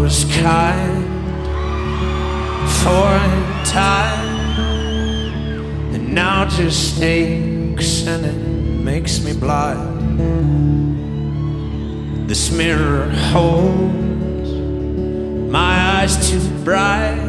was kind for a time, and now just aches and it makes me blind. This mirror holds my eyes too bright.